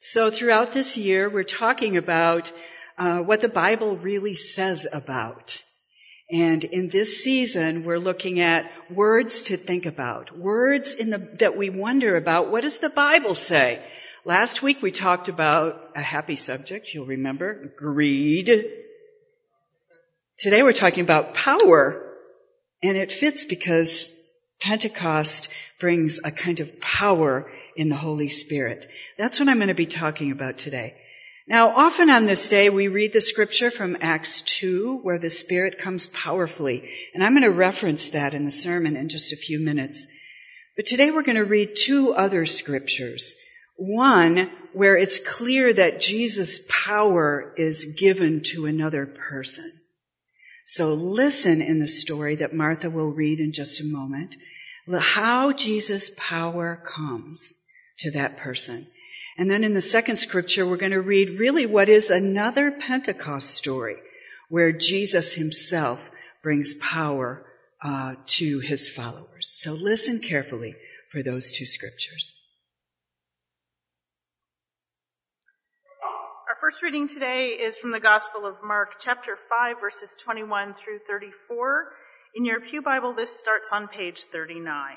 So throughout this year, we're talking about what the Bible really says about. And in this season, we're looking at words to think about, words that we wonder about. What does the Bible say? Last week we talked about a happy subject, you'll remember, greed. Today we're talking about power, and it fits because Pentecost brings a kind of power in the Holy Spirit. That's what I'm going to be talking about today. Now, often on this day, we read the scripture from Acts 2, where the Spirit comes powerfully. And I'm going to reference that in the sermon in just a few minutes. But today we're going to read two other scriptures. One, where it's clear that Jesus' power is given to another person. So listen in the story that Martha will read in just a moment, how Jesus' power comes to that person. And then in the second scripture, we're going to read really what is another Pentecost story, where Jesus himself brings power to his followers. So listen carefully for those two scriptures. Our first reading today is from the Gospel of Mark, chapter 5, verses 21 through 34. In your Pew Bible, this starts on page 39.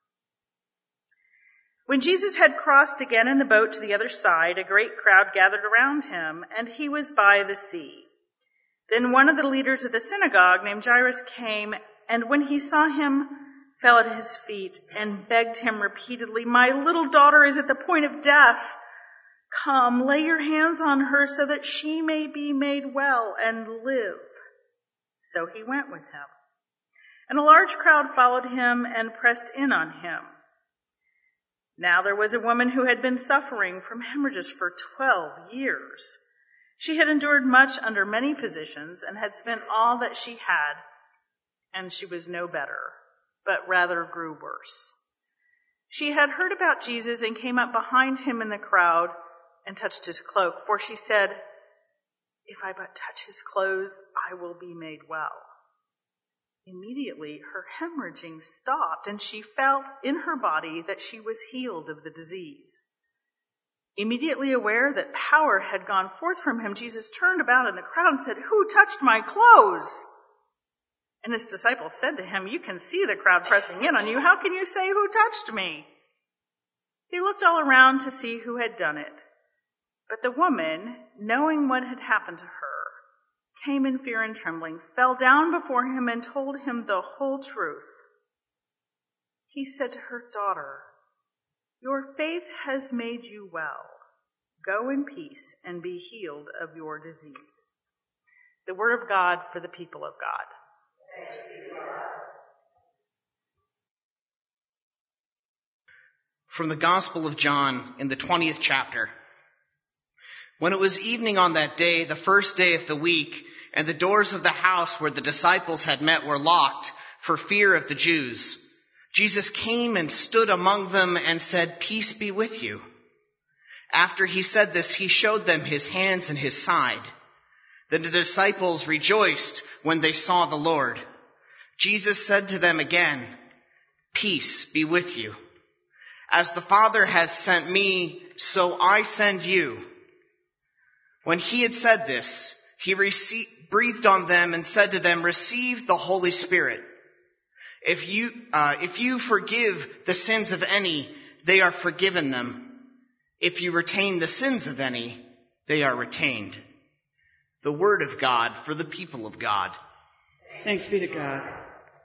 When Jesus had crossed again in the boat to the other side, a great crowd gathered around him, and he was by the sea. Then one of the leaders of the synagogue, named Jairus, came, and when he saw him, fell at his feet and begged him repeatedly, "My little daughter is at the point of death. Come, lay your hands on her so that she may be made well and live." So he went with him. And a large crowd followed him and pressed in on him. Now there was a woman who had been suffering from hemorrhages for 12 years. She had endured much under many physicians and had spent all that she had, and she was no better, but rather grew worse. She had heard about Jesus and came up behind him in the crowd and touched his cloak, for she said, "If I but touch his clothes, I will be made well." Immediately her hemorrhaging stopped, and she felt in her body that she was healed of the disease. Immediately aware that power had gone forth from him, Jesus turned about in the crowd and said, "Who touched my clothes?" And his disciples said to him, "You can see the crowd pressing in on you. How can you say, 'Who touched me?'" He looked all around to see who had done it. But the woman, knowing what had happened to her, came in fear and trembling, fell down before him and told him the whole truth. He said to her, "Daughter, your faith has made you well. Go in peace and be healed of your disease." The word of God for the people of God. From the Gospel of John in the 20th chapter. When it was evening on that day, the first day of the week, and the doors of the house where the disciples had met were locked for fear of the Jews, Jesus came and stood among them and said, "Peace be with you." After he said this, he showed them his hands and his side. Then the disciples rejoiced when they saw the Lord. Jesus said to them again, "Peace be with you. As the Father has sent me, so I send you." When he had said this, he breathed on them and said to them, "Receive the Holy Spirit. If you forgive the sins of any, they are forgiven them. If you retain the sins of any, they are retained." The word of God for the people of God. Thanks be to God.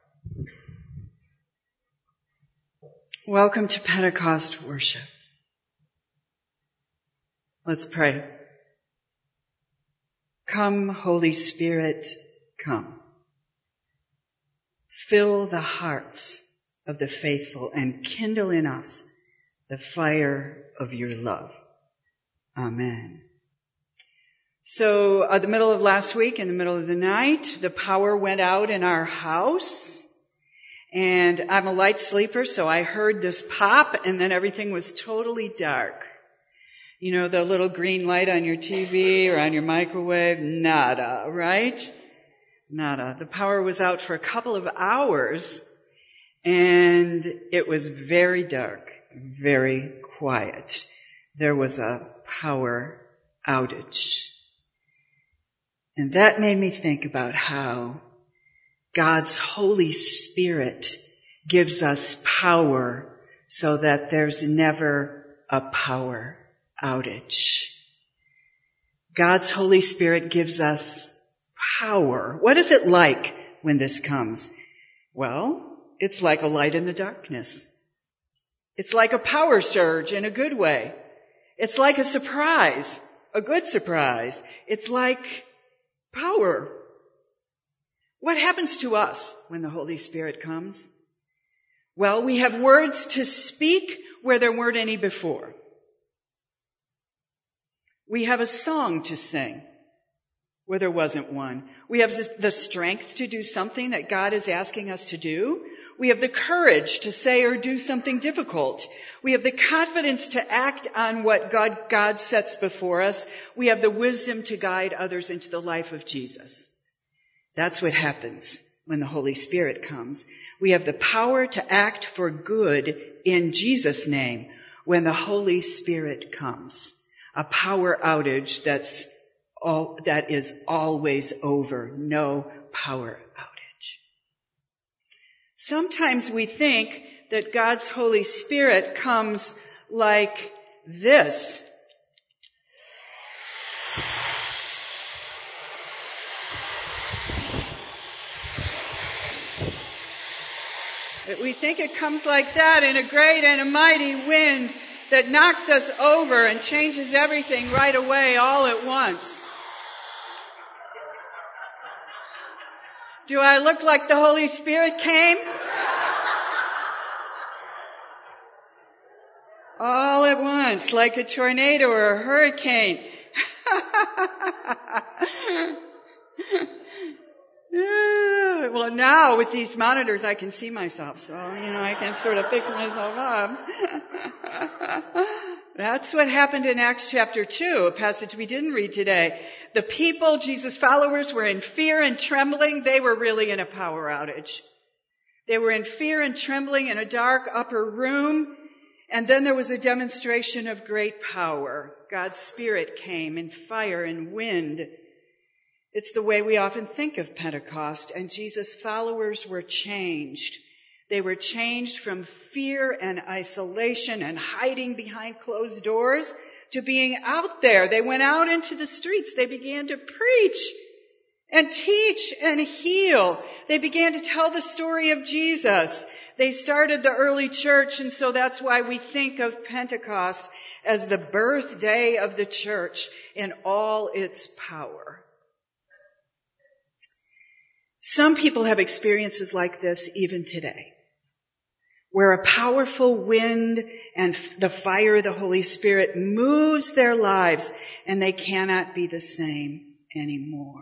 Welcome to Pentecost worship. Let's pray. Come, Holy Spirit, come. Fill the hearts of the faithful and kindle in us the fire of your love. Amen. So, the middle of last week, in the middle of the night, the power went out in our house. And I'm a light sleeper, so I heard this pop, and then everything was totally dark. You know, the little green light on your TV or on your microwave, nada, right? Nada. The power was out for a couple of hours, and it was very dark, very quiet. there was a power outage. And that made me think about how God's Holy Spirit gives us power so that there's never a power outage. God's Holy Spirit gives us power. What is it like when this comes? Well, it's like a light in the darkness. It's like a power surge in a good way. It's like a surprise, a good surprise. It's like power. What happens to us when the Holy Spirit comes? Well, we have words to speak where there weren't any before. We have a song to sing where there wasn't one. We have the strength to do something that God is asking us to do. We have the courage to say or do something difficult. We have the confidence to act on what God sets before us. We have the wisdom to guide others into the life of Jesus. That's what happens when the Holy Spirit comes. We have the power to act for good in Jesus' name when the Holy Spirit comes. A power outage that is always over. No power outage. Sometimes we think that God's Holy Spirit comes like this. We think it comes like that in a great and a mighty wind that knocks us over and changes everything right away all at once. Do I look like the Holy Spirit came? All at once, like a tornado or a hurricane. Well, now with these monitors, I can see myself, so, I can sort of fix myself up. That's what happened in Acts chapter 2, a passage we didn't read today. The people, Jesus' followers, were in fear and trembling. They were really in a power outage. They were in fear and trembling in a dark upper room. And then there was a demonstration of great power. God's Spirit came in fire and wind. It's the way we often think of Pentecost, and Jesus' followers were changed. They were changed from fear and isolation and hiding behind closed doors to being out there. They went out into the streets. They began to preach and teach and heal. They began to tell the story of Jesus. They started the early church, and so that's why we think of Pentecost as the birthday of the church in all its power. Some people have experiences like this even today, where a powerful wind and the fire of the Holy Spirit moves their lives and they cannot be the same anymore.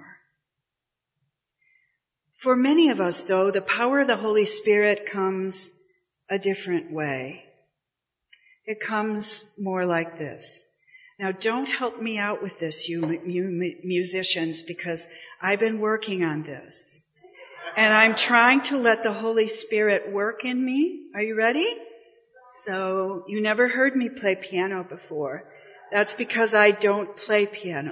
For many of us, though, the power of the Holy Spirit comes a different way. It comes more like this. Now, don't help me out with this, you musicians, because I've been working on this. And I'm trying to let the Holy Spirit work in me. Are you ready? So, you never heard me play piano before. That's because I don't play piano.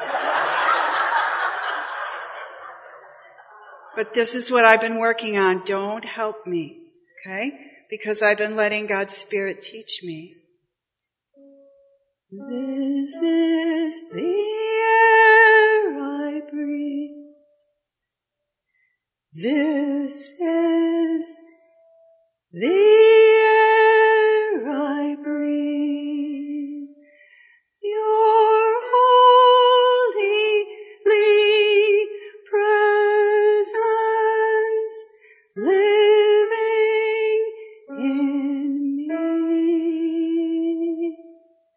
But this is what I've been working on. Don't help me, okay? Because I've been letting God's Spirit teach me. This is the air I breathe. This is the air I breathe. Your holy presence living in me.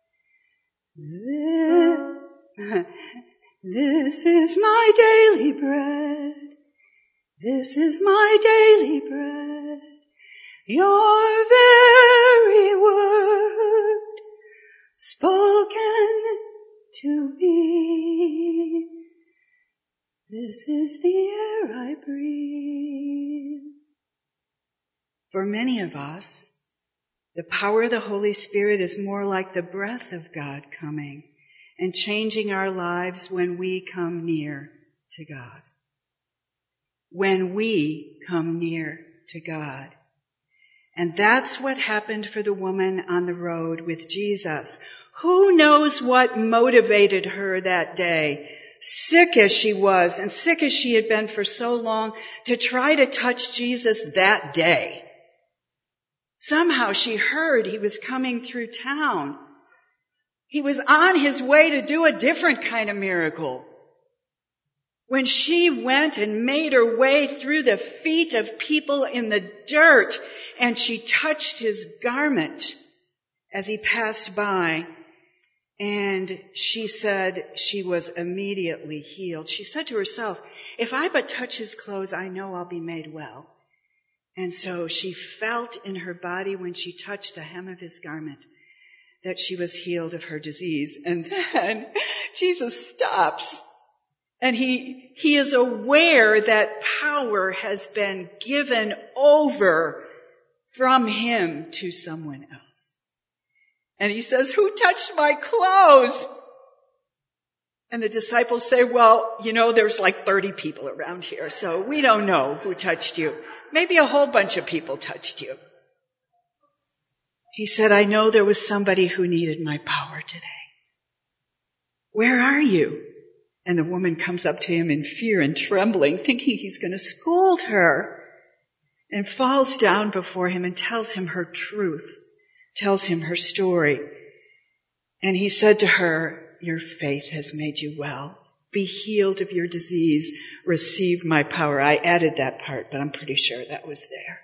This is my daily bread. This is my daily bread, your very word spoken to me. This is the air I breathe. For many of us, The power of the Holy Spirit is more like the breath of God coming and changing our lives when we come near to God. When we come near to God. And that's what happened for the woman on the road with Jesus. Who knows what motivated her that day, sick as she was and sick as she had been for so long, to try to touch Jesus that day. Somehow she heard he was coming through town. He was on his way to do a different kind of miracle. When she went and made her way through the feet of people in the dirt, and she touched his garment as he passed by, and she said she was immediately healed. She said to herself, if I but touch his clothes, I know I'll be made well. And so she felt in her body when she touched the hem of his garment that she was healed of her disease. And then Jesus stops. And he is aware that power has been given over from him to someone else. And he says, who touched my clothes? And the disciples say, well, there's like 30 people around here, so we don't know who touched you. Maybe a whole bunch of people touched you. He said, I know there was somebody who needed my power today. Where are you? And the woman comes up to him in fear and trembling, thinking he's going to scold her, and falls down before him and tells him her truth, tells him her story. And he said to her, your faith has made you well. Be healed of your disease. Receive my power. I added that part, but I'm pretty sure that was there.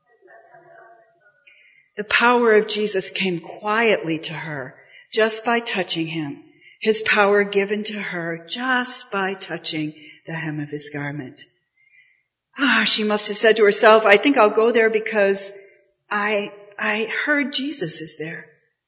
The power of Jesus came quietly to her just by touching him. His power given to her just by touching the hem of his garment. She must have said to herself, I think I'll go there because I heard Jesus is there.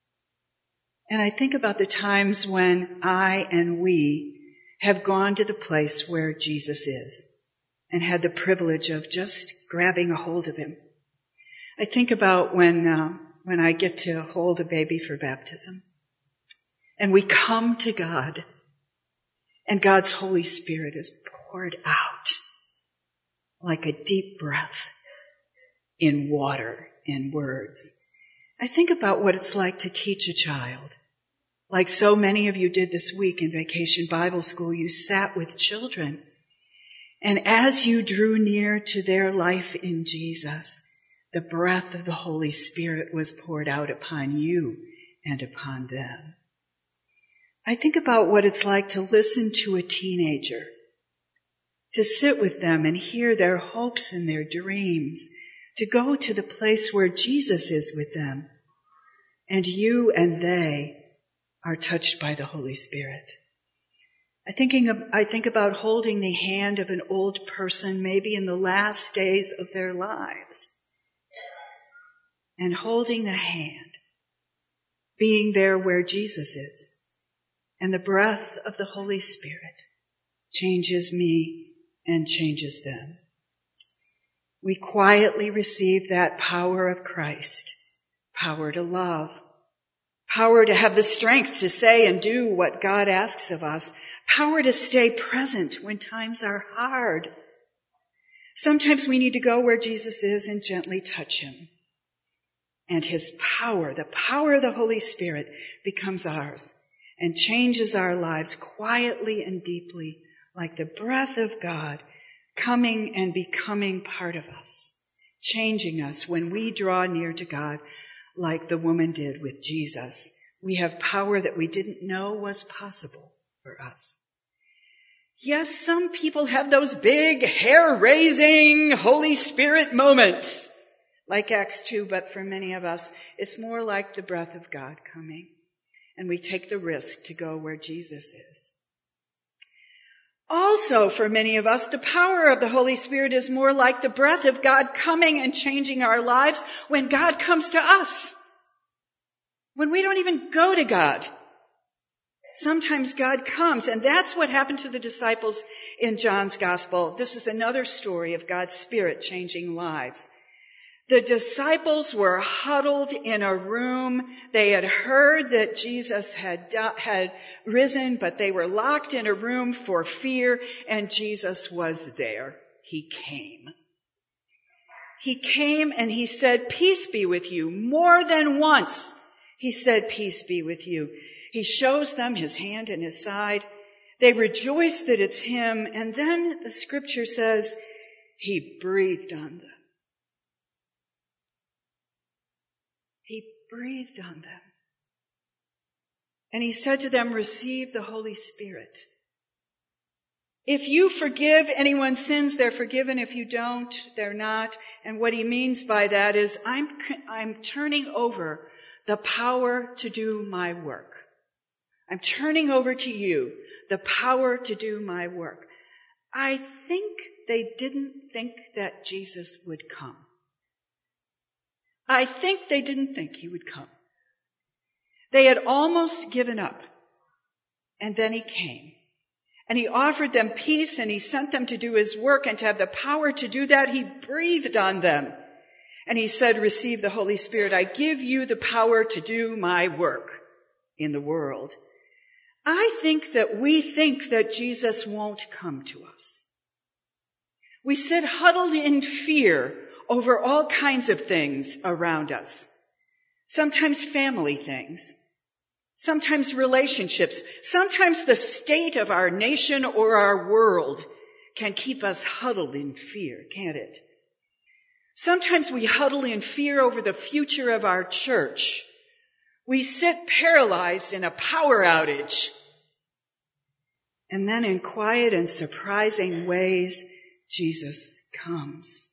And I think about the times when I and we have gone to the place where Jesus is and had the privilege of just grabbing a hold of him. I think about when I get to hold a baby for baptism. And we come to God, and God's Holy Spirit is poured out like a deep breath in water, in words. I think about what it's like to teach a child. Like so many of you did this week in Vacation Bible School, you sat with children. And as you drew near to their life in Jesus, the breath of the Holy Spirit was poured out upon you and upon them. I think about what it's like to listen to a teenager, to sit with them and hear their hopes and their dreams, to go to the place where Jesus is with them, and you and they are touched by the Holy Spirit. I think about holding the hand of an old person, maybe in the last days of their lives, and holding the hand, being there where Jesus is. And the breath of the Holy Spirit changes me and changes them. We quietly receive that power of Christ, power to love, power to have the strength to say and do what God asks of us, power to stay present when times are hard. Sometimes we need to go where Jesus is and gently touch him. And his power, the power of the Holy Spirit, becomes ours and changes our lives quietly and deeply, like the breath of God coming and becoming part of us, changing us when we draw near to God like the woman did with Jesus. We have power that we didn't know was possible for us. Yes, some people have those big, hair-raising Holy Spirit moments, like Acts 2, but for many of us, it's more like the breath of God coming. And we take the risk to go where Jesus is. Also, for many of us, the power of the Holy Spirit is more like the breath of God coming and changing our lives when God comes to us. When we don't even go to God. Sometimes God comes, and that's what happened to the disciples in John's Gospel. This is another story of God's Spirit changing lives. The disciples were huddled in a room. They had heard that Jesus had risen, but they were locked in a room for fear, and Jesus was there. He came. He came and he said, "Peace be with you." More than once, he said, "Peace be with you." He shows them his hand and his side. They rejoice that it's him. And then the scripture says he breathed on them. He breathed on them. And he said to them, "Receive the Holy Spirit. If you forgive anyone's sins, they're forgiven. If you don't, they're not." And what he means by that is, I'm turning over the power to do my work. I'm turning over to you the power to do my work. I think they didn't think that Jesus would come. I think they didn't think he would come. They had almost given up. And then he came. And he offered them peace, and he sent them to do his work, and to have the power to do that, he breathed on them. And he said, "Receive the Holy Spirit. I give you the power to do my work in the world." I think that Jesus won't come to us. We sit huddled in fear over all kinds of things around us. Sometimes family things. Sometimes relationships. Sometimes the state of our nation or our world can keep us huddled in fear, can't it? Sometimes we huddle in fear over the future of our church. We sit paralyzed in a power outage. And then in quiet and surprising ways, Jesus comes.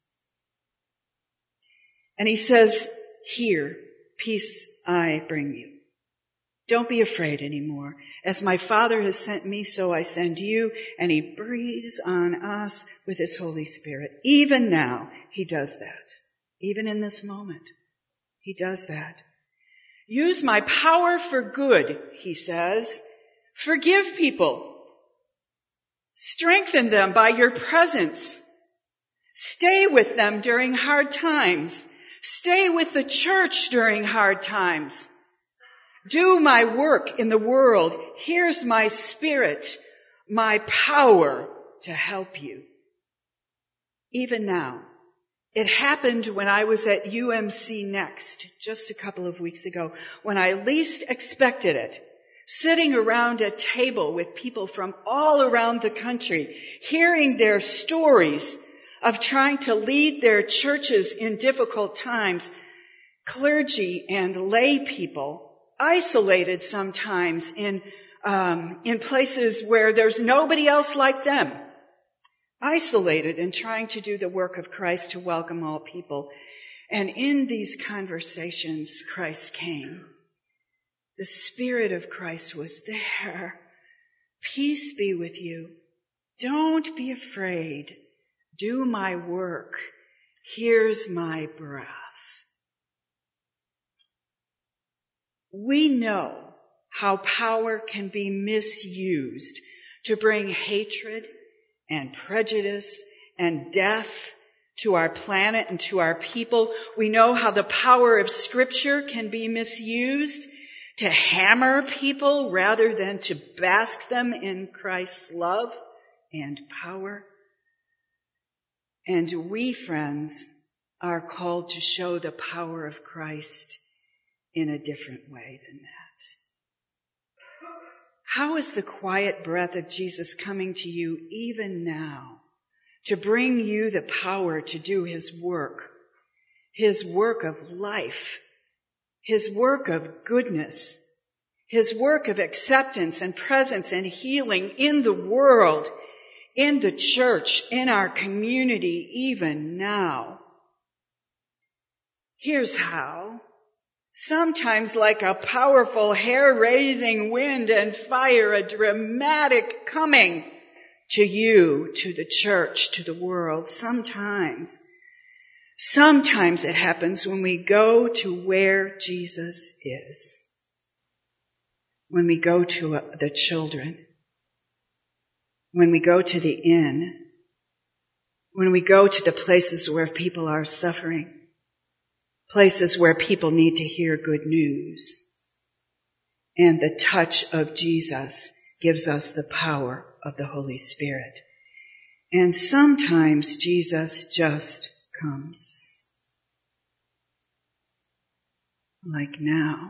And he says, "Here, peace I bring you. Don't be afraid anymore. As my Father has sent me, so I send you." And he breathes on us with his Holy Spirit. Even now, he does that. Even in this moment, he does that. "Use my power for good," he says. "Forgive people. Strengthen them by your presence. Stay with them during hard times. Stay with the church during hard times. Do my work in the world. Here's my Spirit, my power to help you." Even now. It happened when I was at UMC Next just a couple of weeks ago, when I least expected it. Sitting around a table with people from all around the country, hearing their stories of trying to lead their churches in difficult times, clergy and lay people, isolated sometimes in places where there's nobody else like them, isolated and trying to do the work of Christ to welcome all people. And in these conversations, Christ came. The Spirit of Christ was there. "Peace be with you. Don't be afraid. Do my work. Here's my breath." We know how power can be misused to bring hatred and prejudice and death to our planet and to our people. We know how the power of Scripture can be misused to hammer people rather than to bask them in Christ's love and power. And we, friends, are called to show the power of Christ in a different way than that. How is the quiet breath of Jesus coming to you even now to bring you the power to do his work of life, his work of goodness, his work of acceptance and presence and healing in the world, in the church, in our community, even now? Here's how. Sometimes like a powerful hair-raising wind and fire, a dramatic coming to you, to the church, to the world. Sometimes it happens when we go to where Jesus is. When we go to the children. When we go to the inn. When we go to the places where people are suffering. places where people need to hear good news. And the touch of Jesus gives us the power of the Holy Spirit. And sometimes Jesus just comes. Like now,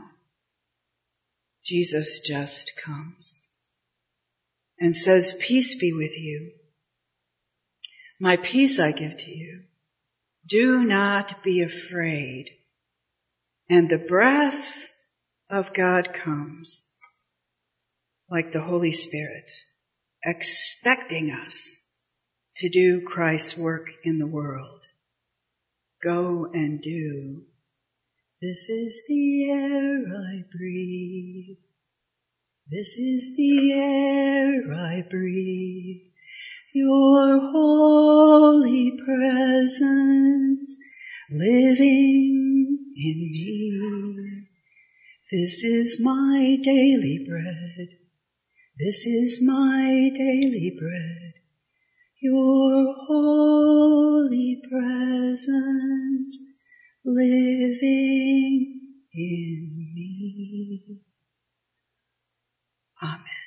Jesus just comes and says, "Peace be with you. My peace I give to you. Do not be afraid." And the breath of God comes like the Holy Spirit, expecting us to do Christ's work in the world. Go and do. This is the air I breathe. This is the air I breathe. Your holy presence living in me. This is my daily bread. This is my daily bread. Your holy presence living in me. Amen.